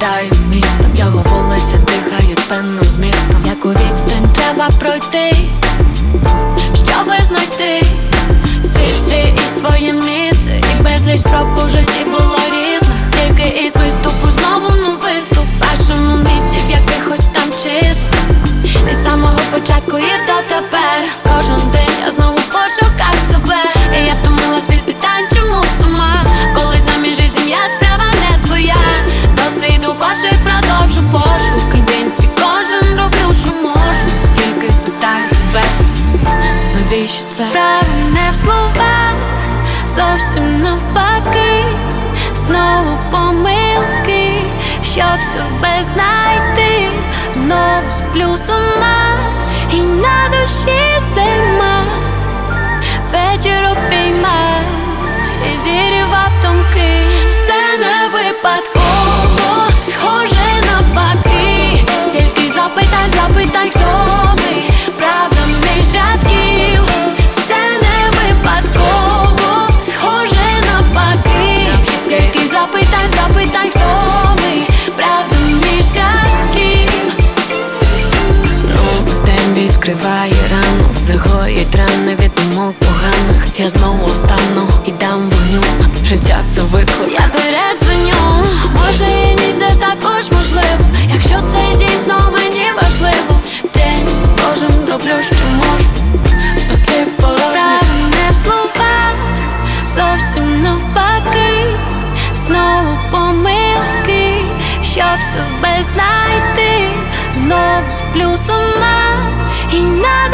літаю містом, його вулиця дихають певним змістом. Яку відстань треба пройти, щоби знайти світ свій і своє місце. І безліч спроб у житті було різних, тільки із виступу знову на виступ в вашому місті, в якихось там чисто. Від самого початку і дотепер кожен день я знову в пошуках себе. І я втомилась від питань, чому сама, коли заміж і сім'я справа не твоя. Досвіду хоче продовжу пошук, і день свій кожен роблю, що можу. Тільки питаю себе, навіщо це? Справа не в словах, зовсім навпаки. Знову помилки, щоб себе знайти. Знову сплю сама, і на душі зима. Вечір обійма, і зірвав томки. Все не випадково, схоже навпаки. Стільки запитань, хто ми, правда між рядків. Все не випадково, схоже навпаки. Стільки запитань, хто ми, правда між рядків. Ну, день відкриває ранок, загоїть рани від думок поганих. Я знову стану і дам вогню, життя це виклик, я передзвоню. Може і ні, це також можливо, якщо це дійсно мені важливо. День кожен роблю, що можу, без слів порожніх. Справа не в словах, зовсім навпаки. Знову помилки, щоб себе знайти. Знову сплю сама, і на